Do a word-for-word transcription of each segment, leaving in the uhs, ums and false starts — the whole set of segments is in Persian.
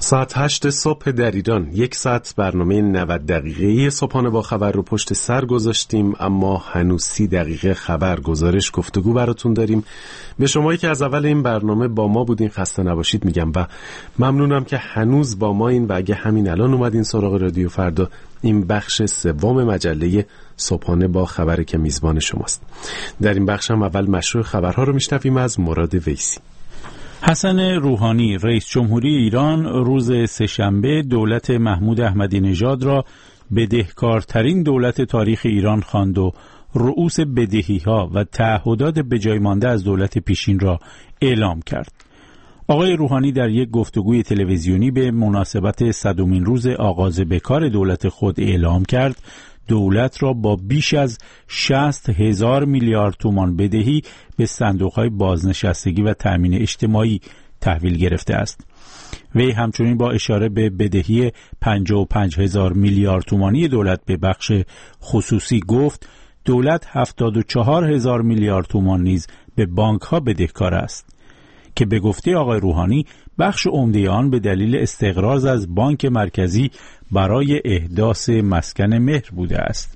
ساعت هشت صبح در ایران، یک ساعت برنامه نود دقیقه‌ای صبحانه با خبر رو پشت سر گذاشتیم، اما هنوز سی دقیقه خبر، گزارش، گفتگو براتون داریم. به شمایی که از اول این برنامه با ما بودین خسته نباشید میگم و ممنونم که هنوز با ما این و اگه همین الان اومدین سراغ رادیو فردا، این بخش سوم مجله صبحانه با خبر که میزبان شماست. در این بخش هم اول مشروع خبرها رو میشنویم از مراد ویسی. حسن روحانی رئیس جمهوری ایران روز سه‌شنبه دولت محمود احمدی نژاد را بدهکارترین دولت تاریخ ایران خواند و رؤوس بدهی‌ها و تعهدات به جای مانده از دولت پیشین را اعلام کرد. آقای روحانی در یک گفتگوی تلویزیونی به مناسبت صدمین روز آغاز به کار دولت خود اعلام کرد دولت را با بیش از شصت هزار میلیارد تومان بدهی به صندوق‌های بازنشستگی و تأمین اجتماعی تحویل گرفته است. وی همچنین با اشاره به بدهی پنجاه و پنج هزار میلیارد تومانی دولت به بخش خصوصی گفت دولت هفتاد و چهار هزار میلیارد تومان نیز به بانک‌ها بدهکار است که به گفته آقای روحانی بخش عمده آن به دلیل استقراض از بانک مرکزی برای احداث مسکن مهر بوده است.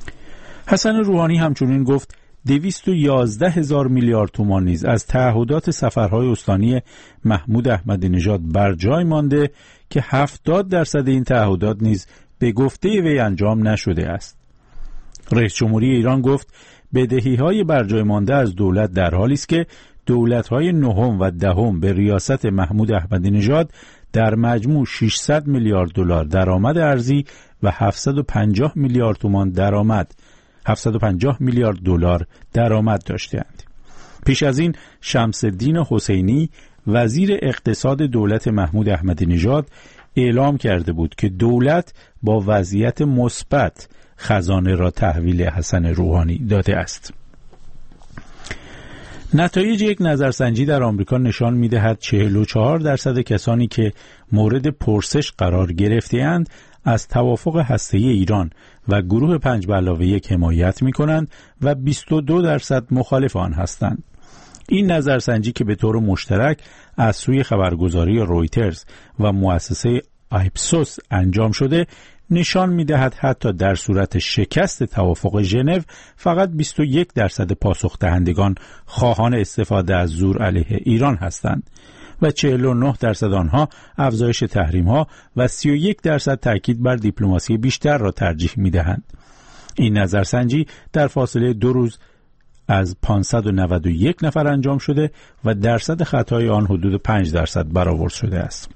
حسن روحانی همچنین گفت دویست و یازده هزار میلیارد تومان نیز از تعهدات سفرهای استانی محمود احمدی نژاد بر جای مانده که هفتاد درصد این تعهدات نیز به گفته وی انجام نشده است. رئیس جمهوری ایران گفت بدهی‌های بر جای مانده از دولت در حالی است که دولت‌های نهم و دهم به ریاست محمود احمدی نژاد در مجموع ششصد میلیارد دلار درآمد ارزی و هفتصد و پنجاه میلیارد تومان درآمد هفتصد و پنجاه میلیارد دلار درآمد داشتند. پیش از این شمس الدین حسینی وزیر اقتصاد دولت محمود احمدی نژاد اعلام کرده بود که دولت با وضعیت مثبت خزانه را تحویل حسن روحانی داده است. نتایج یک نظرسنجی در آمریکا نشان می‌دهد چهل و چهار درصد کسانی که مورد پرسش قرار گرفته‌اند از توافق هسته‌ای ایران و گروه پنج به علاوه یک حمایت می‌کنند و بیست و دو درصد مخالف آن هستند. این نظرسنجی که به طور مشترک از سوی خبرگزاری رویترز و مؤسسه آیپسوس انجام شده نشان می‌دهد حتی در صورت شکست توافق ژنو فقط بیست و یک درصد پاسخ دهندگان خواهان استفاده از زور علیه ایران هستند و چهل و نه درصد آنها افزایش تحریم‌ها و سی و یک درصد تاکید بر دیپلماسی بیشتر را ترجیح می‌دهند. این نظرسنجی در فاصله دو روز از پانصد و نود و یک نفر انجام شده و درصد خطای آن حدود پنج درصد برآورد شده است.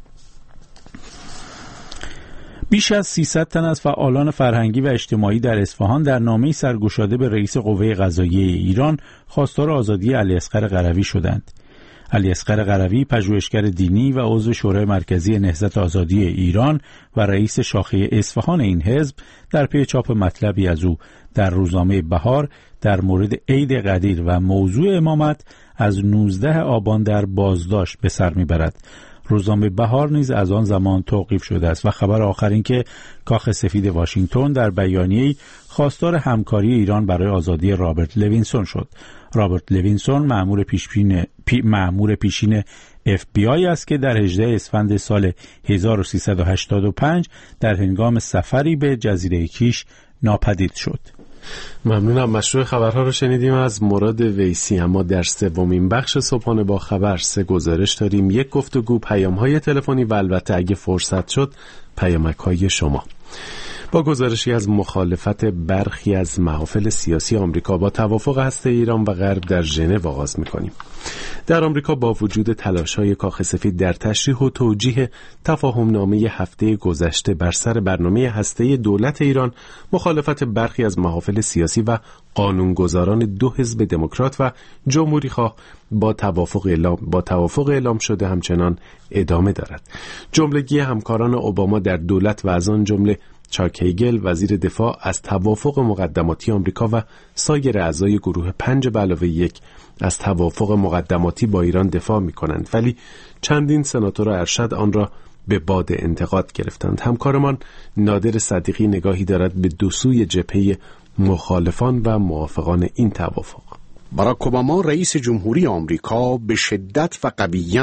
بیش از سیصد تن از فعالان فرهنگی و اجتماعی در اصفهان در نامه‌ای سرگشاده به رئیس قوه قضاییه ایران خواستار آزادی علیاصغر قروی شدند. علیاصغر قروی پژوهشگر دینی و عضو شورای مرکزی نهضت آزادی ایران و رئیس شاخه اصفهان این حزب در پی چاپ مطلبی از او در روزنامه بهار در مورد عید قدیر و موضوع امامت از نوزدهم آبان در بازداشت به سر میبرد. روزنامه بهار نیز از آن زمان توقیف شده است و خبر آخر این که کاخ سفید واشنگتن در بیانیه‌ای خواستار همکاری ایران برای آزادی رابرت لوینسون شد. رابرت لوینسون مأمور پیشین پی مأمور پیشین اف بی آی است که در هجدهم اسفند سال هزار و سیصد و هشتاد و پنج در هنگام سفری به جزیره کیش ناپدید شد. ممنونم. مشروع خبرها رو شنیدیم از مراد ویسی. اما در سومین بخش صبحانه با خبر سه گزارش داریم، یک گفتگو، پیام‌های تلفنی و البته اگه فرصت شد پیامک‌های شما. با گزارشی از مخالفت برخی از محافل سیاسی آمریکا با توافق هسته ایران و غرب در ژنو آغاز می‌کنیم. در آمریکا با وجود تلاش‌های کاخ سفید در تشریح و توجیه تفاهم‌نامه هفته گذشته بر سر برنامه هسته دولت ایران، مخالفت برخی از محافل سیاسی و قانونگذاران دو حزب دموکرات و جمهوری‌خواه با توافق اعلام با توافق اعلام شده همچنان ادامه دارد. جملگی همکاران اوباما در دولت و از آن جمله چاک هیگل وزیر دفاع از توافق مقدماتی آمریکا و سایر اعضای گروه پنج به علاوه یک از توافق مقدماتی با ایران دفاع می کنند، ولی چندین سناتور ارشد آن را به باد انتقاد گرفتند. همکارمان نادر صدیقی نگاهی دارد به دو سوی جبهه مخالفان و موافقان این توافق. باراک اوباما رئیس جمهوری آمریکا به شدت و قویاً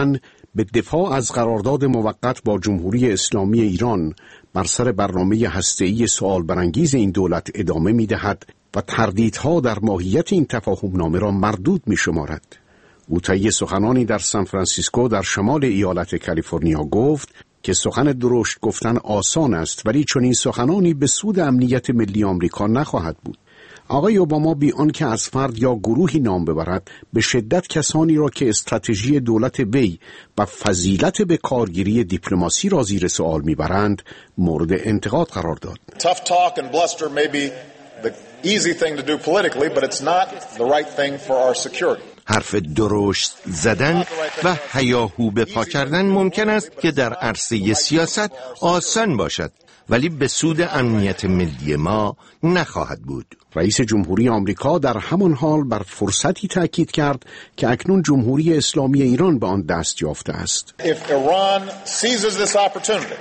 به دفاع از قرارداد موقت با جمهوری اسلامی ایران بر سر برنامه هسته‌ای سوال برانگیز این دولت ادامه می‌دهد و تردیدها در ماهیت این تفاهم‌نامه را مردود می‌شمارد. او طی سخنانی در سان فرانسیسکو در شمال ایالت کالیفرنیا گفت که سخن درشت گفتن آسان است، ولی چون این سخنانی به سود امنیت ملی آمریکا نخواهد بود. آقای اوباما بی آنکه از فرد یا گروهی نام ببرد به شدت کسانی را که استراتژی دولت وی و فضیلت به کارگیری دیپلماسی را زیر سوال میبرند مورد انتقاد قرار داد. Tough talk and bluster may be the easy thing to do politically, but it's not the right thing for our security. حرف درشت زدن و هیاهو به پا کردن ممکن است که در عرصه سیاست آسان باشد، ولی به سود امنیت ملی ما نخواهد بود. رئیس جمهوری آمریکا در همان حال بر فرصتی تأکید کرد که اکنون جمهوری اسلامی ایران به آن دست یافته است. If Iran seizes this opportunity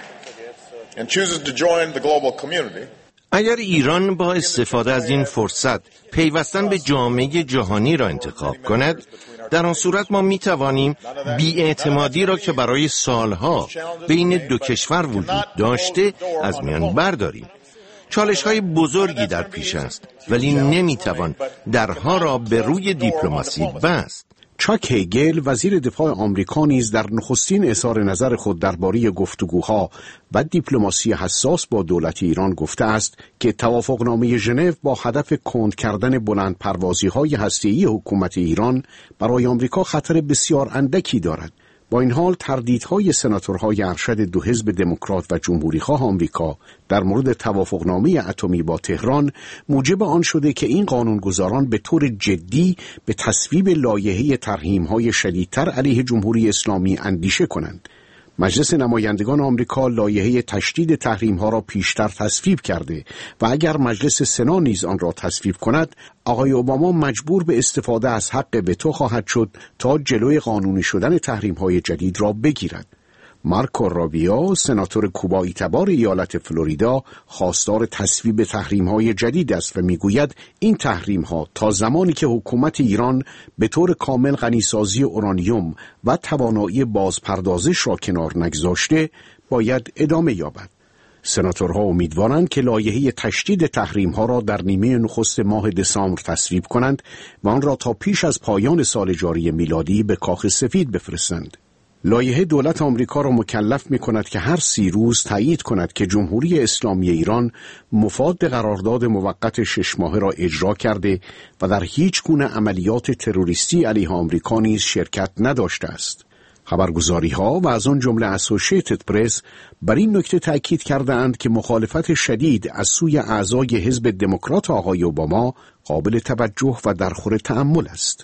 and chooses to join the global community, اگر ایران با استفاده از این فرصت پیوستن به جامعه جهانی را انتخاب کند، در آن صورت ما می توانیم بی‌اعتمادی را که برای سالها بین دو کشور وجود داشته از میان برداریم. چالش‌های بزرگی در پیش است، ولی نمی توان درها را به روی دیپلماسی بست. چاک هیگل وزیر دفاع آمریکا نیز در نخستین اظهار نظر خود درباره گفتگوها و دیپلماسی حساس با دولت ایران گفته است که توافقنامه ژنو با هدف کند کردن بلند پروازی‌های هسته‌ای حکومت ایران برای آمریکا خطر بسیار اندکی دارد. با این حال تردیدهای سناتورهای ارشد دو حزب دموکرات و جمهوری‌خواه آمریکا در مورد توافقنامه اتمی با تهران موجب آن شده که این قانونگذاران به طور جدی به تصویب لایحه تحریم‌های شدیدتر علیه جمهوری اسلامی اندیشه کنند. مجلس نمایندگان آمریکا لایحه تشدید تحریم‌ها را پیشتر تصویب کرده و اگر مجلس سنا نیز آن را تصویب کند، آقای اوباما مجبور به استفاده از حق وتو خواهد شد تا جلوی قانونی شدن تحریم‌های جدید را بگیرد. مارکو رابیو، سناتور کوبایی تبار ایالت فلوریدا، خواستار تصویب تحریم‌های جدید است و می‌گوید این تحریم‌ها تا زمانی که حکومت ایران به طور کامل غنیسازی اورانیوم و توانایی بازپردازش را کنار نگذاشته باید ادامه یابد. سناتورها امیدوارند که لایحه تشدید تحریم‌ها را در نیمه نخست ماه دسامبر تصویب کنند و آن را تا پیش از پایان سال جاری میلادی به کاخ سفید بفرستند. لایحه دولت آمریکا را مکلف می کند که هر سی روز تایید کند که جمهوری اسلامی ایران مفاد قرارداد موقت شش ماهه را اجرا کرده و در هیچ گونه عملیات تروریستی علیه آمریکا نیز شرکت نداشته است. خبرگزاری‌ها و از آن جمله اسوسییتد پرس بر این نکته تأکید کردند که مخالفت شدید از سوی اعضای حزب دموکرات آقای اوباما قابل توجه و درخور تأمل است.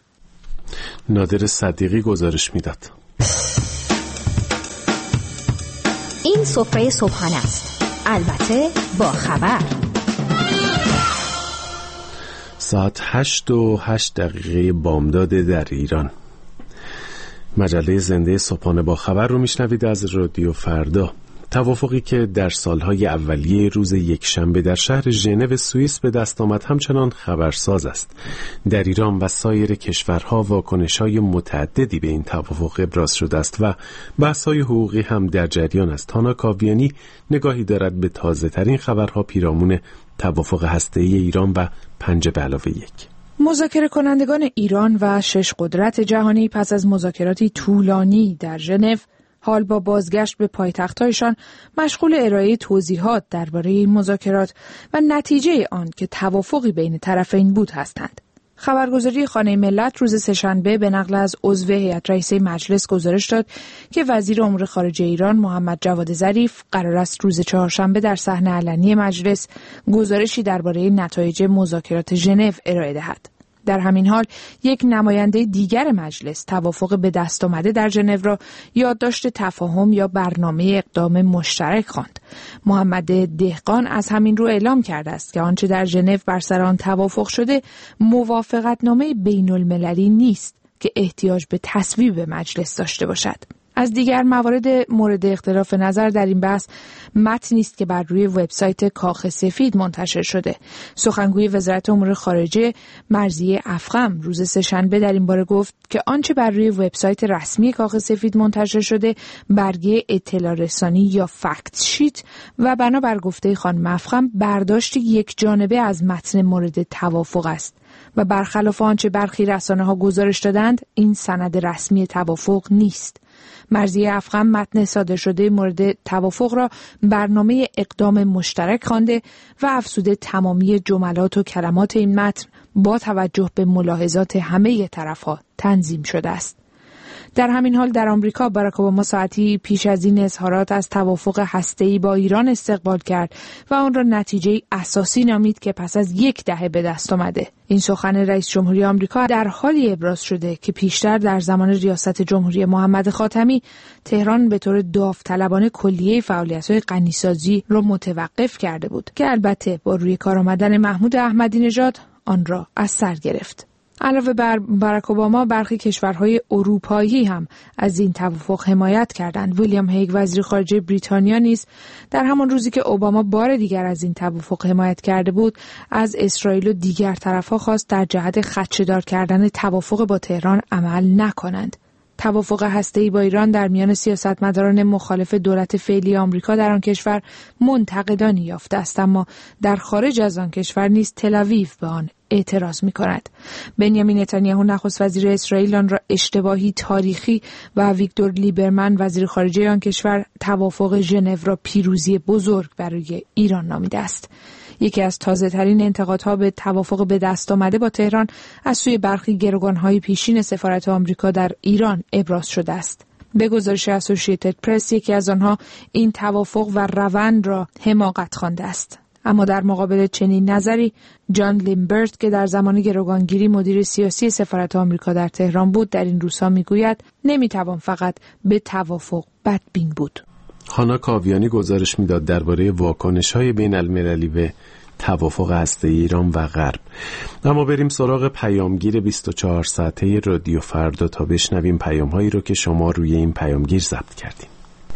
نادر صدیقی گزارش می‌داد. این سفره صبحانه است، البته با خبر. ساعت هشت و هشت دقیقه بامداد در ایران. مجله زنده صبحانه با خبر رو میشنوید از رادیو فردا. توافقی که در سالهای اولیه روز یکشنبه در شهر ژنو سوئیس به دست آمد همچنان خبرساز است. در ایران و سایر کشورها واکنش‌های متعددی به این توافق ابراز شده است و بحث‌های حقوقی هم در جریان است. تانا کاویانی نگاهی دارد به تازه‌ترین خبرها پیرامون توافق هسته‌ای ایران و پنج به علاوه یک. مذاکره کنندگان ایران و شش قدرت جهانی پس از مذاکراتی طولانی در ژنو حال با بازگشت به پایتخت‌هایشان مشغول ارائه توضیحات درباره این مذاکرات و نتیجه آن که توافقی بین طرفین بود هستند. خبرگزاری خانه ملت روز سه‌شنبه به نقل از عضو هیئت رئیسه مجلس گزارش داد که وزیر امور خارجه ایران محمد جواد ظریف قرار است روز چهارشنبه در صحن علنی مجلس گزارشی درباره نتایج مذاکرات ژنو ارائه دهد. در همین حال یک نماینده دیگر مجلس توافق به دست آمده در ژنو را یادداشت تفاهم یا برنامه اقدام مشترک خواند. محمد دهقان از همین رو اعلام کرده است که آنچه در ژنو بر سر آن توافق شده موافقتنامه بین المللی نیست که احتیاج به تصویب مجلس داشته باشد. از دیگر موارد مورد اختلاف نظر در این بحث متنی است که بر روی وبسایت کاخ سفید منتشر شده. سخنگوی وزارت امور خارجه مرضیه افخم روز سه‌شنبه در این باره گفت که آنچه بر روی وبسایت رسمی کاخ سفید منتشر شده برگه اطلاع رسانی یا فکت شیت و بنابر گفته خانم افخم برداشت یک جانبه از متن مورد توافق است و برخلاف آنچه برخی رسانه‌ها گزارش دادند این سند رسمی توافق نیست. مرضیه افخم متن صادر شده مورد توافق را برنامه اقدام مشترک خوانده و افزوده تمامی جملات و کلمات این متن با توجه به ملاحظات همه طرف‌ها تنظیم شده است. در همین حال در آمریکا باراک اوباما ساعتی پیش از این اظهارات از توافق هسته‌ای با ایران استقبال کرد و آن را نتیجه اساسی نامید که پس از یک دهه به دست آمده. این سخن رئیس جمهوری آمریکا در حالی ابراز شده که پیشتر در زمان ریاست جمهوری محمد خاتمی تهران به طور داوطلبانه کلیه فعالیت‌های غنیسازی را متوقف کرده بود که البته با روی کار آمدن محمود احمدی نژاد آن را از سر گرفت. علاوه بر باراک اوباما برخی کشورهای اروپایی هم از این توافق حمایت کردند. ویلیام هیگ وزیر خارجه بریتانیا نیز در همان روزی که اوباما بار دیگر از این توافق حمایت کرده بود از اسرائیل و دیگر طرف‌ها خواست در جهت خدشه‌دار کردن توافق با تهران عمل نکنند. توافق هسته‌ای با ایران در میان سیاستمداران مخالف دولت فعلی آمریکا در آن کشور منتقدانی یافته است، اما در خارج از آن کشور نیز تل‌آویو به آن اعتراض می‌کند. بنیامین نتانیاهو نخست وزیر اسرائیل آن را اشتباهی تاریخی و ویکتور لیبرمن وزیر خارجه آن کشور توافق ژنو را پیروزی بزرگ برای ایران نامیده است. یکی از تازه‌ترین انتقادها به توافق به دست آمده با تهران از سوی برخی گروگان‌های پیشین سفارت آمریکا در ایران ابراز شده است. به گزارش اسوسییتد پرس یکی از آنها این توافق و روند را حماقت خوانده است. اما در مقابل چنین نظری جان لیمبرت که در زمان گروگانگیری مدیر سیاسی سفارت آمریکا در تهران بود در این روزها میگوید نمیتوان فقط به توافق بدبین بود. هانا کاویانی گزارش میداد درباره واکنش‌های بین‌المللی به توافق هسته‌ای ایران و غرب. اما بریم سراغ پیامگیر بیست و چهار ساعته رادیو فردا تا بشنویم پیام‌هایی رو که شما روی این پیامگیر ضبط کردین.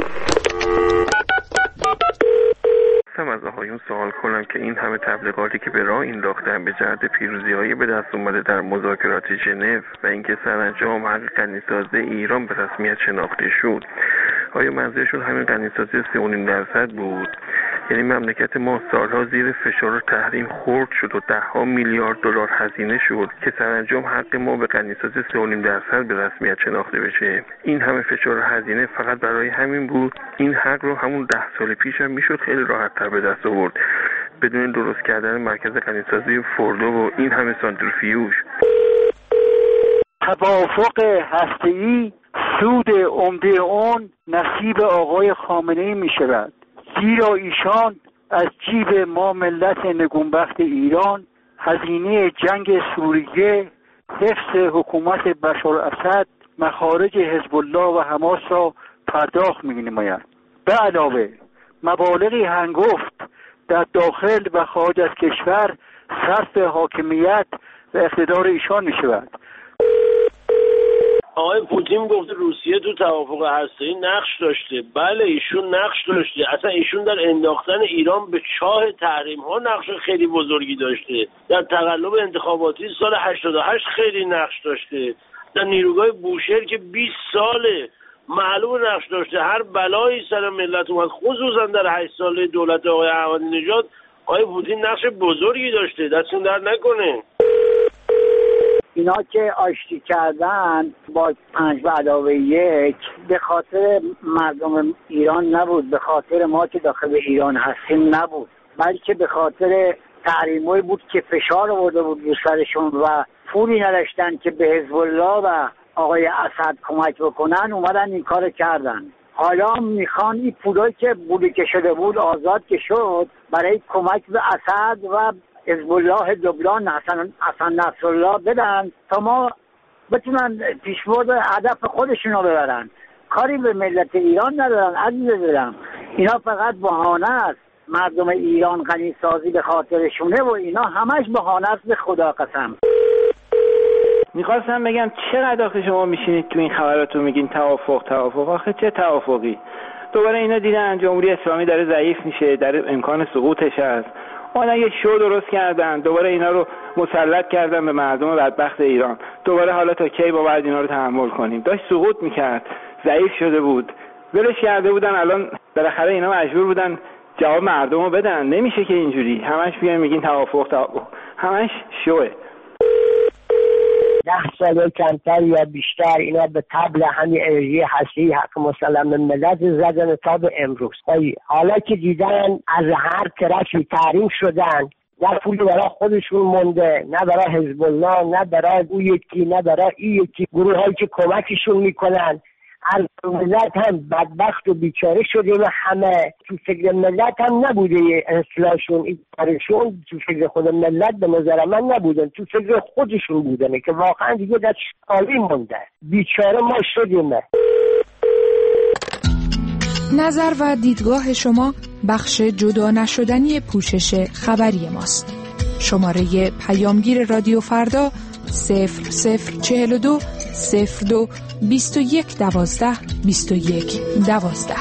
از آقایون سوال کنم که این همه تبلیغاتی که به راه انداختن به جهت پیروزی‌های به دست اومده در مذاکرات ژنو و اینکه سرانجام حق غنیسازی ایران به رسمیت شناخته شد، آیا منظورشون همین غنیسازی سه و نیم درصد بود؟ یعنی مملکت ما سالها زیر فشار و تحریم خرد شد و ده ها میلیارد دلار هزینه شد که سرانجام حق ما به غنیسازی سه و نیم درصد به رسمیت شناخته بشه. این همه فشار و هزینه فقط برای همین بود؟ این حق رو همون ده سال پیش هم میشد خیلی راحت تر به دست آورد بدون درست کردن مرکز غنیسازی فردو و این همه سانتریفیوژ. توافق هسته‌ای سود عمده اون نصیب آقای خامنه‌ای می شود، زیرا ایشان از جیب ما ملت نگونبخت ایران هزینه جنگ سوریه، حفظ حکومت بشار اسد، مخارج حزب الله و حماس را پرداخت می نماید. به علاوه مبالغی هنگفت در داخل و خارج از کشور صرف حاکمیت و اقتدار ایشان می شود. آقای پوتین گفته روسیه تو توافق هسته‌ای نقش داشته. بله ایشون نقش داشته. اصلا ایشون در انداختن ایران به چاه تحریم ها نقش خیلی بزرگی داشته. در تقلب انتخاباتی سال هشتاد و هشت خیلی نقش داشته. در نیروگاه بوشهر که بیست ساله معلوم نقش داشته. هر بلایی سر ملت اومد خصوصا در هشت ساله دولت آقای احمدی نژاد آقای پوتین نقش بزرگی داشته. دستون در نکنه. اینا که آشتی کردن با پنج به علاوه یک به خاطر مردم ایران نبود، به خاطر ما که داخل ایران هستیم نبود، بلکه به خاطر تحریمایی بود که فشار آورده بود رو سرشون و پولی نداشتن که به حزب الله و آقای اسد کمک بکنن، اومدن این کار کردن. حالا میخوان این پولایی که بوده شده بود آزاد که شد برای کمک به اسد و حزب الله لبنان حسن حسن نصرالله بدن تا ما بتونن پیشبرد هدف خودشون رو ببرن. کاری به ملت ایران ندارن. عزیز دلم اینا فقط بهانه است. مردم ایران غنی سازی به خاطرشونه و اینا همش بهانه است. به خدا قسم. میخواستم بگم چقدر آخه شما میشینید تو این خبراتو میگین توافق توافق، آخه چه توافقی؟ دوباره اینا دیدن جمهوری اسلامی داره ضعیف میشه، در امکان سقوطش هست، اونا یه شو درست کردن، دوباره اینا رو مسلط کردن به مردم بدبخت ایران. دوباره حالا تا کی با بعد اینا رو تحمل کنیم؟ داشت سقوط میکرد، ضعیف شده بود، ولش کرده بودن، الان بالاخره اینا مجبور بودن جواب مردم رو بدن. نمیشه که اینجوری همش بیان میگین توافق توافق، همش شوه. ده سال کمتر یا بیشتر اینا به طبل همین انرژی هستی حق مسلم ملت زدن تا به امروز. حالا که دیدن از هر طرفی تحریم شدن، نه پولی برای خودشون مونده، نه برای حزب الله، نه برای اون یکی، نه برای این یکی گروه هایی که کمکشون میکنن. هر ملت هم بدبخت و بیچاره شدیم، همه تو فکر ملت هم نبوده اصلاحشون، این کارشون تو فکر خود ملت به نظر من نبودن، تو فکر خودشون بودن که واقعا دیگه در خالی مونده، بیچاره ما شدیم. نظر و دیدگاه شما بخش جدا نشدنی پوشش خبری ماست. شماره پیامگیر رادیو فردا صفر صفر چهل و دو صفر دو بیست و یک دوازده بیست و یک دوازده.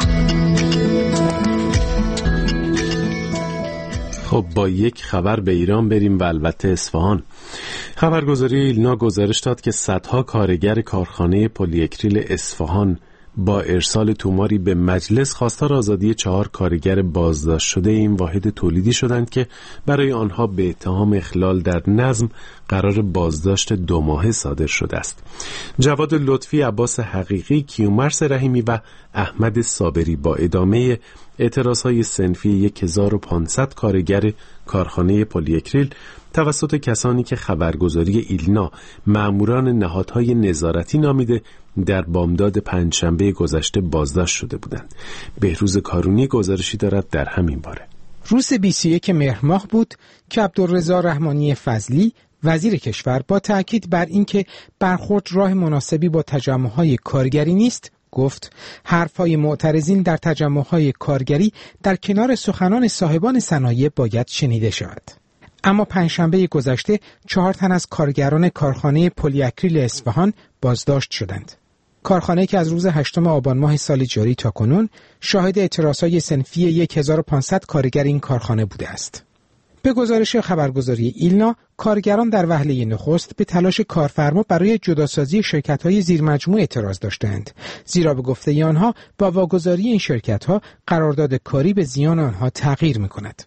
خب با یک خبر به ایران بریم و البته اصفهان. خبرگزاری ایلنا گزارش داد که صدها کارگر کارخانه پلی‌اکریل اصفهان با ارسال توماری به مجلس خواستار آزادی چهار کارگر بازداشت شده این واحد تولیدی شدند که برای آنها به اتهام اخلال در نظم قرار بازداشت دو ماهه صادر شده است. جواد لطفی، عباس حقیقی، کیومرث رحیمی و احمد صابری با ادامه اعتراضهای صنفی هزار و پانصد کارگر کارخانه پلی‌اکریل توسط کسانی که خبرگزاری ایلنا ماموران نهادهای نظارتی نامیده در بامداد پنجشنبه گذشته بازداشت شده بودند. بهروز کارونی گزارشی دارد در همین باره. روز بیست و یکم مهر ماه بود که عبدالرضا رحمانی فضلی وزیر کشور با تأکید بر اینکه برخورد راه مناسبی با تجمع‌های کارگری نیست گفت حرف‌های معترضین در تجمع‌های کارگری در کنار سخنان صاحبان صنایع باید شنیده شود. اما پنجشنبه گذشته چهار تن از کارگران کارخانه پلی‌اکریل اصفهان بازداشت شدند. کارخانه که از روز هشتم آبان ماه سال جاری تا کنون شاهد اعتراضهای صنفی هزار و پانصد کارگر این کارخانه بوده است. به گزارش خبرگزاری ایلنا، کارگران در وهله نخست به تلاش کارفرما برای جداسازی شرکت‌های زیرمجموعه اعتراض داشتند، زیرا به گفته آنها با واگذاری این شرکت‌ها قرارداد کاری به زیان آنها تغییر می‌کند.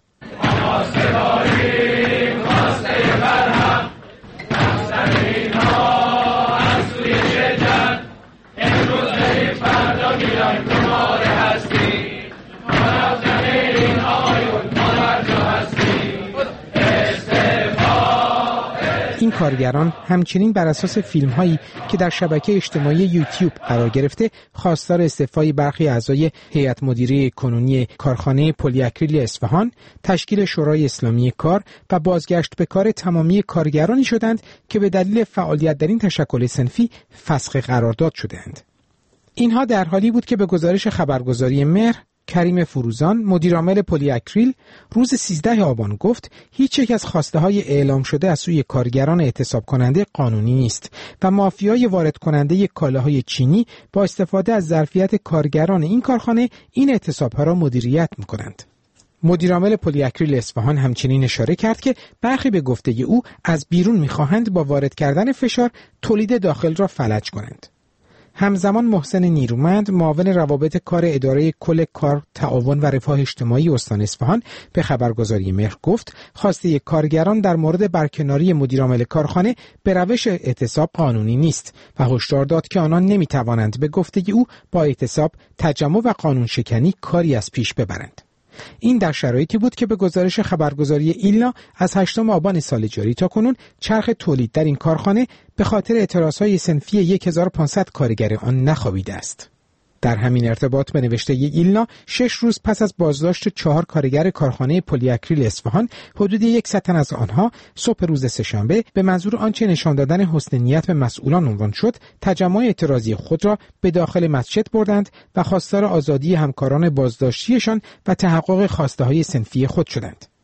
این کارگران همچنین بر اساس فیلم‌هایی که در شبکه اجتماعی یوتیوب قرار گرفته خواستار استعفای برخی اعضای هیئت مدیره کنونی کارخانه پلی‌اکریل اصفهان، تشکیل شورای اسلامی کار و بازگشت به کار تمامی کارگرانی شدند که به دلیل فعالیت در این تشکل صنفی فسخ قرارداد شدند. اینها در حالی بود که به گزارش خبرگزاری مهر، کریم فروزان، مدیرعامل پلی‌اکریل، روز سیزدهم آبان گفت هیچ یک از خواسته های اعلام شده از سوی کارگران اعتصاب کننده قانونی نیست و مافیای وارد کننده کالاهای چینی با استفاده از ظرفیت کارگران این کارخانه این اعتصاب ها را مدیریت می‌کنند. مدیرعامل پلی‌اکریل اصفهان همچنین اشاره کرد که برخی به گفته او از بیرون می‌خواهند با وارد کردن فشار تولید داخل را فلج کنند. همزمان محسن نیرومند، معاون روابط کار اداره کل کار، تعاون و رفاه اجتماعی استان اصفهان به خبرگزاری مهر گفت خواسته کارگران در مورد برکناری مدیرعامل کارخانه به روش اعتصاب قانونی نیست و هشدار داد که آنان نمی‌توانند به گفته او با اعتصاب، تجمع و قانون شکنی کاری از پیش ببرند. این در شرایطی بود که به گزارش خبرگزاری ایلنا از هشتم آبان سال جاری تا کنون چرخ تولید در این کارخانه به خاطر اعتراضهای صنفی هزار و پانصد کارگر آن نخوابیده است. در همین ارتباط به نوشته ایلنا، شش روز پس از بازداشت چهار کارگر کارخانه پلی‌اکریل اصفهان، حدود یک تن از آنها صبح روز سه‌شنبه به منظور آنچه نشان دادن حسن نیت به مسئولان عنوان شد، تجمع اعتراضی خود را به داخل مسجد بردند و خواستار آزادی همکاران بازداشتیشان و تحقق خواسته‌های صنفی خود شدند.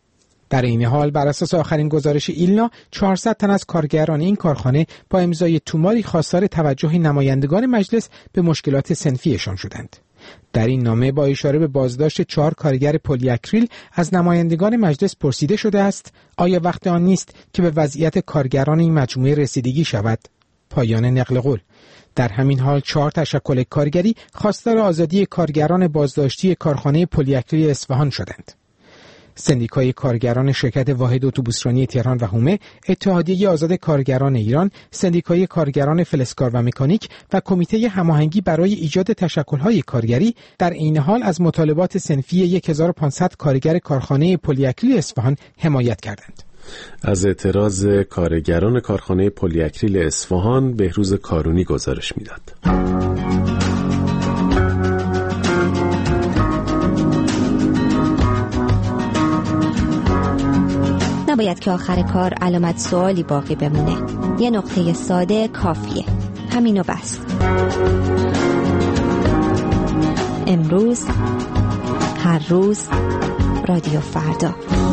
در این حال بر اساس آخرین گزارش ایلنا چهارصد تن از کارگران این کارخانه با امضای توماری خواستار توجه نمایندگان مجلس به مشکلات صنفیشان شدند. در این نامه با اشاره به بازداشت چهار کارگر پلی‌اکریل از نمایندگان مجلس پرسیده شده است آیا وقت آن نیست که به وضعیت کارگران این مجموعه رسیدگی شود؟ پایان نقل قول. در همین حال چهار تشکل کارگری خواستار آزادی کارگران بازداشتی کارخانه پلی‌اکریل اصفهان شدند. سندیکای کارگران شرکت واحد اتوبوسرانی تهران و هومه، اتحادیه آزاد کارگران ایران، سندیکای کارگران فلزکار و مکانیک و کمیته هماهنگی برای ایجاد تشکل‌های کارگری در عین حال از مطالبات صنفی هزار و پانصد کارگر کارخانه پلی‌اکریل اصفهان حمایت کردند. از اعتراض کارگران کارخانه پلی‌اکریل اصفهان بهروز کارونی گزارش میداد. نباید که آخر کار علامت سوالی باقی بمونه. یه نقطه ساده کافیه. همینو بس. امروز، هر روز، رادیو فردا.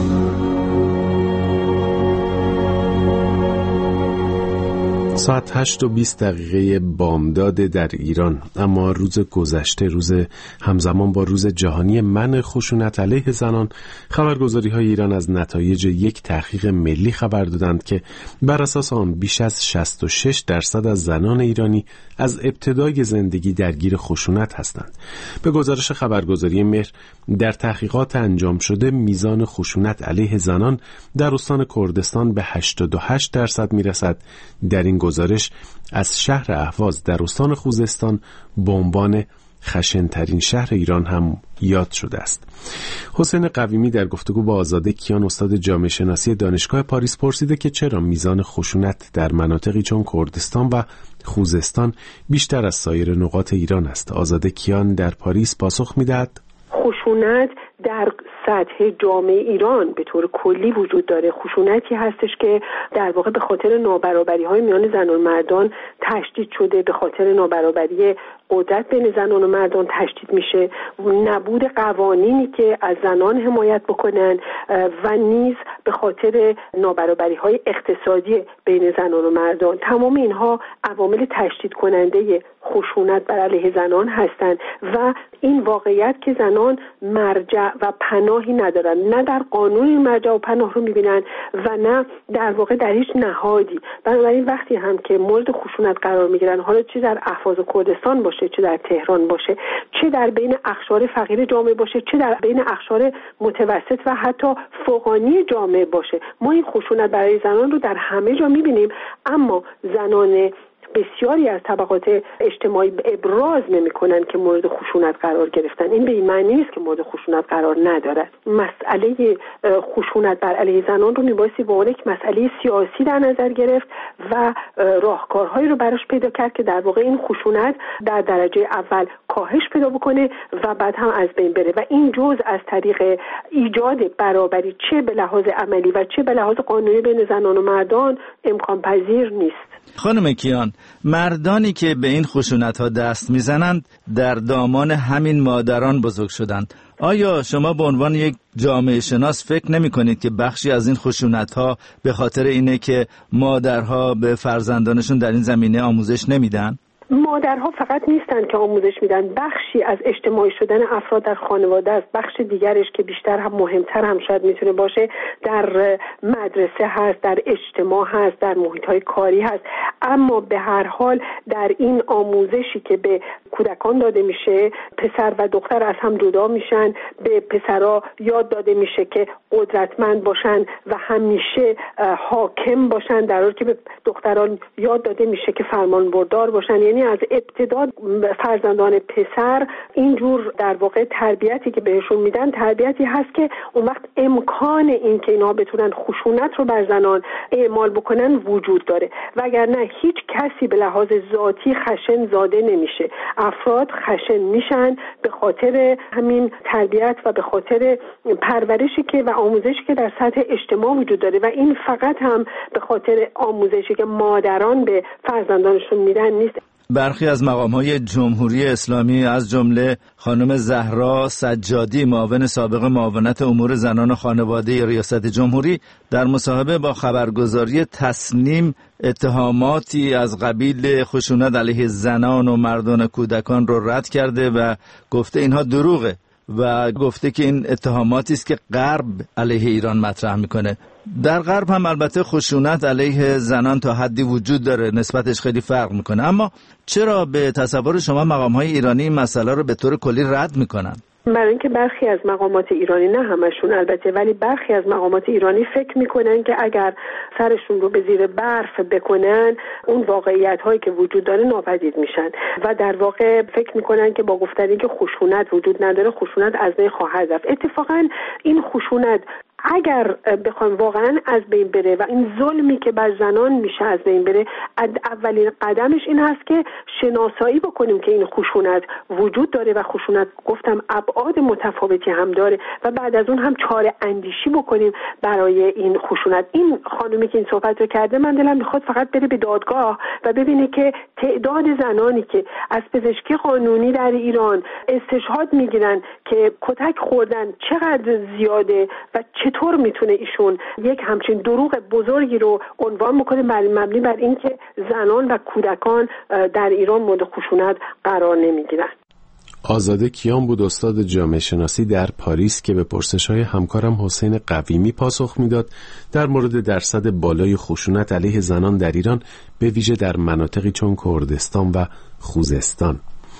ساعت هشت و بیست دقیقه بامداد در ایران، اما روز گذشته، روز همزمان با روز جهانی منع خشونت علیه زنان، خبرگزاری‌های ایران از نتایج یک تحقیق ملی خبر دادند که بر اساس آن بیش از شصت و شش درصد از زنان ایرانی از ابتدای زندگی درگیر خشونت هستند. به گزارش خبرگزاری مهر، در تحقیقات انجام شده میزان خشونت علیه زنان در استان کردستان به هشتاد و هشت درصد میرسد. در این گزارش از شهر اهواز در استان خوزستان به عنوان خشن‌ترین شهر ایران هم یاد شده است. حسین قویمی در گفتگو با آزاده کیان، استاد جامعه شناسی دانشگاه پاریس، پرسیده که چرا میزان خشونت در مناطقی چون کردستان و خوزستان بیشتر از سایر نقاط ایران است. آزاده کیان در پاریس پاسخ میدهد: خشونت در سطح جامعه ایران به طور کلی وجود داره. خشونتی هستش که در واقع به خاطر نابرابری‌های میان زن و مردان تشدید شده، به خاطر نابرابری قدرت بین زنان و مردان تشدید میشه، نبود قوانینی که از زنان حمایت بکنن و نیز به خاطر نابرابری‌های اقتصادی بین زنان و مردان. تمام اینها عوامل تشدید کننده خشونت بر علیه زنان هستند و این واقعیت که زنان مرجع و پناهی ندارن، نه در قانون این مرجع و پناه رو میبینن و نه در واقع در هیچ نهادی. بنابراین وقتی هم که مورد خشونت قرار میگیرن، حالا چه در اهواز و کردستان باشه، چه در تهران باشه، چه در بین اقشار فقیر جامعه باشه، چه در بین اقشار متوسط و حتی فوقانی جامعه باشه، ما این خشونت برای زنان رو در همه جا میبینیم. اما زنان بسیاری از طبقات اجتماعی ابراز نمی‌کنن که مورد خشونت قرار گرفتن. این به این معنی نیست که مورد خشونت قرار ندارد. مسئله خشونت بر علیه زنان رو میبایستی به عنوان یک مسئله سیاسی در نظر گرفت و راهکارهایی رو براش پیدا کرد که در واقع این خشونت در درجه اول کاهش پیدا بکنه و بعد هم از بین بره و این جزء از طریق ایجاد برابری چه به لحاظ عملی و چه به لحاظ قانونی بین زنان و مردان امکان پذیر نیست. خانم کیان، مردانی که به این خشونت‌ها دست میزنند در دامان همین مادران بزرگ شدند. آیا شما به عنوان یک جامعه شناس فکر نمی کنید که بخشی از این خشونت‌ها به خاطر اینه که مادرها به فرزندانشون در این زمینه آموزش نمیدن؟ مادرها فقط نیستن که آموزش میدن، بخشی از اجتماعی شدن افراد در خانواده است. بخش دیگرش که بیشتر هم مهمتر هم شاید میتونه باشه در مدرسه هست، در اجتماع هست، در محیط‌های کاری هست. اما به هر حال در این آموزشی که به کودکان داده میشه، پسر و دختر از هم جدا میشن، به پسرها یاد داده میشه که قدرتمند باشن و همیشه حاکم باشن، در حالی که به دختران یاد داده میشه که فرمانبردار باشن. یعنی از ابتدا فرزندان پسر اینجور در واقع تربیتی که بهشون میدن تربیتی هست که اون وقت امکان این که اینا بتونن خشونت رو بر زنان اعمال بکنن وجود داره، وگرنه هیچ کسی به لحاظ ذاتی خشن زاده نمیشه. افراد خشن میشن به خاطر همین تربیت و به خاطر پرورشی که و آموزشی که در سطح اجتماع وجود داره و این فقط هم به خاطر آموزشی که مادران به فرزندانشون میدن نیست. برخی از مقام‌های جمهوری اسلامی از جمله خانم زهرا سجادی، معاون سابق معاونت امور زنان و خانواده ریاست جمهوری، در مصاحبه با خبرگزاری تسنیم اتهاماتی از قبیل خشونت علیه زنان و مردان و کودکان رو رد کرده و گفته اینها دروغه و گفته که این اتهاماتی است که غرب علیه ایران مطرح میکنه. در غرب هم البته خشونت علیه زنان تا حدی وجود داره، نسبتش خیلی فرق میکنه، اما چرا به تصور شما مقام‌های ایرانی این مسئله رو به طور کلی رد میکنن؟ برای اینکه برخی از مقامات ایرانی، نه همشون البته، ولی برخی از مقامات ایرانی فکر میکنن که اگر سرشون رو به زیر برف بکنن اون واقعیت هایی که وجود داره ناپدید میشن و در واقع فکر میکنن که با گفتن که خشونت وجود نداره خشونت از بین خواهد رفت. اتفاقا این خشونت اگر بخوایم واقعا از بین بره و این ظلمی که بر زنان میشه از بین بره، اولین قدمش این هست که شناسایی بکنیم که این خشونت وجود داره و خشونت گفتم ابعاد متفاوتی هم داره و بعد از اون هم چاره اندیشی بکنیم برای این خشونت. این خانومی که این صحبت رو کرده من دلم میخواد فقط بره به دادگاه و ببینه که تعداد زنانی که از پزشکی قانونی در ایران استشهاد میگیرن که کتک خوردن چقدر زیاده و چطور میتونه ایشون یک همچین دروغ بزرگی رو عنوان میکنه مبنی بر اینکه زنان و کودکان در ایران مورد خشونت قرار نمیگیرن. آزاده کیان بود، استاد جامعه شناسی در پاریس، که به پرسش‌های همکارم حسین قویمی پاسخ میداد در مورد درصد بالای خشونت علیه زنان در ایران، به ویژه در مناطقی چون کردستان و خوزستان.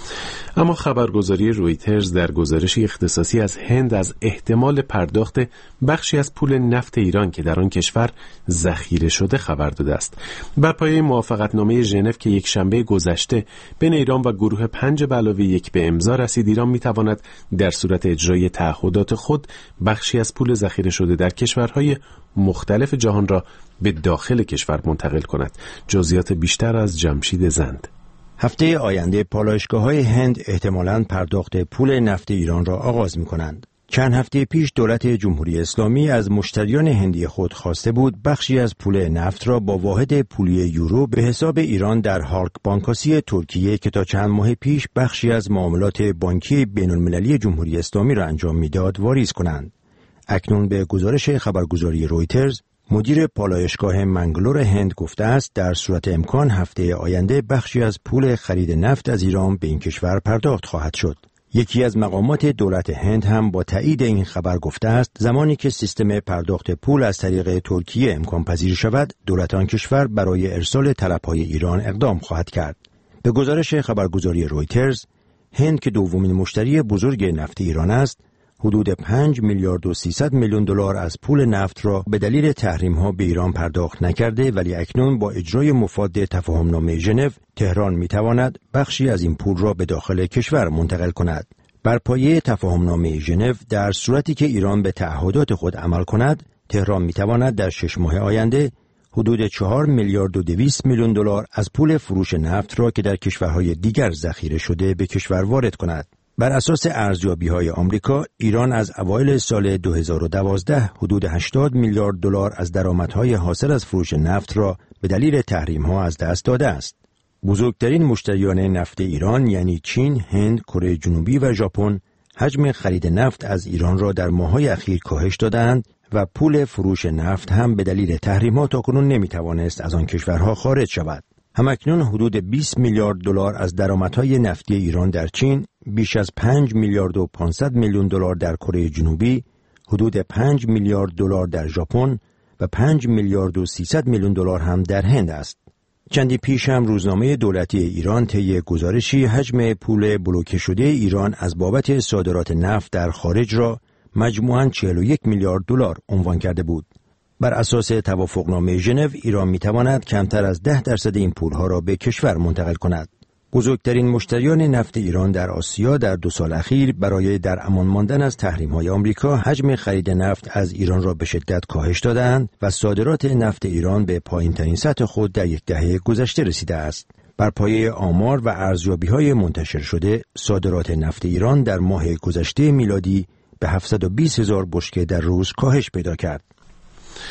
اما خبرگزاری رویترز در گزارشی اختصاصی از هند از احتمال پرداخت بخشی از پول نفت ایران که در آن کشور ذخیره شده خبر داده است. بر پایه موافقتنامه ژنو که یک شنبه گذشته بین ایران و گروه پنج به علاوه یک به امضا رسید، ایران میتواند در صورت اجرای تعهدات خود بخشی از پول ذخیره شده در کشورهای مختلف جهان را به داخل کشور منتقل کند. جزئیات بیشتر از جمشید زند. هفته آینده پالایشگاه‌های هند احتمالاً پرداخت پول نفت ایران را آغاز می‌کنند. چند هفته پیش دولت جمهوری اسلامی از مشتریان هندی خود خواسته بود بخشی از پول نفت را با واحد پولی یورو به حساب ایران در هالک بانکاسی ترکیه که تا چند ماه پیش بخشی از معاملات بانکی بین‌المللی جمهوری اسلامی را انجام می‌داد واریز کنند. اکنون به گزارش خبرگزاری رویترز، مدیر پالایشگاه منگلور هند گفته است در صورت امکان هفته آینده بخشی از پول خرید نفت از ایران به این کشور پرداخت خواهد شد. یکی از مقامات دولت هند هم با تایید این خبر گفته است زمانی که سیستم پرداخت پول از طریق ترکیه امکان پذیر شود، دولت آن کشور برای ارسال طلب‌های ایران اقدام خواهد کرد. به گزارش خبرگزاری رویترز، هند که دومین مشتری بزرگ نفت ایران است، حدود پنج میلیارد و سیصد میلیون دلار از پول نفت را به دلیل تحریم‌ها به ایران پرداخت نکرده، ولی اکنون با اجرای مفاد تفاهم‌نامه ژنو، تهران می‌تواند بخشی از این پول را به داخل کشور منتقل کند. بر پایه تفاهم‌نامه ژنو، در صورتی که ایران به تعهدات خود عمل کند، تهران می‌تواند در شش ماه آینده حدود چهار میلیارد و دویست میلیون دلار از پول فروش نفت را که در کشورهای دیگر ذخیره شده به کشور وارد کند. بر اساس ارزیابی‌های آمریکا، ایران از اوایل سال دو هزار و دوازده حدود هشتاد میلیارد دلار از درآمدهای حاصل از فروش نفت را به دلیل تحریم‌ها از دست داده است. بزرگترین مشتریان نفت ایران یعنی چین، هند، کره جنوبی و ژاپن حجم خرید نفت از ایران را در ماه‌های اخیر کاهش دادند و پول فروش نفت هم به دلیل تحریم‌ها تاکنون نمی‌توانست از آن کشورها خارج شود. همکنون حدود بیست میلیارد دلار از درآمدهای نفتی ایران در چین، بیش از پنج میلیارد و پانصد میلیون دلار در کره جنوبی، حدود پنج میلیارد دلار در ژاپن و پنج میلیارد و سیصد میلیون دلار هم در هند است. چندی پیش هم روزنامه دولتی ایران طی گزارشی حجم پول بلوکه شده ایران از بابت صادرات نفت در خارج را مجموعاً چهل و یک میلیارد دلار عنوان کرده بود. بر اساس توافقنامه ژنو، ایران میتواند کمتر از ده درصد این پولها را به کشور منتقل کند. بزرگترین مشتریان نفت ایران در آسیا در دو سال اخیر برای در امان ماندن از تحریم‌های آمریکا حجم خرید نفت از ایران را به شدت کاهش دادند و صادرات نفت ایران به پایین‌ترین سطح خود در یک دهه گذشته رسیده است. بر پایه آمار و ارزیابی‌های منتشر شده، صادرات نفت ایران در ماه گذشته میلادی به هفتصد و بیست هزار بشکه در روز کاهش پیدا کرد.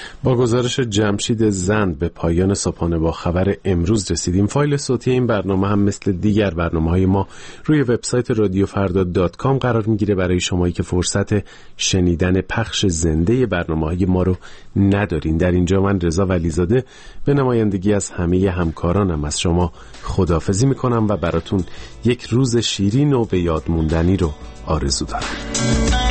با گزارش جمشید زند به پایان صبحانه با خبر امروز رسیدیم. فایل صوتی این برنامه هم مثل دیگر برنامه‌های ما روی وبسایت رادیو فردا دات کام قرار میگیره برای شمایی که فرصت شنیدن پخش زنده برنامه‌های ما رو ندارین. در اینجا من رضا ولیزاده به نمایندگی از همه همکارانم از شما خداحافظی میکنم و براتون یک روز شیرین و به یاد موندنی رو آرزو دارم.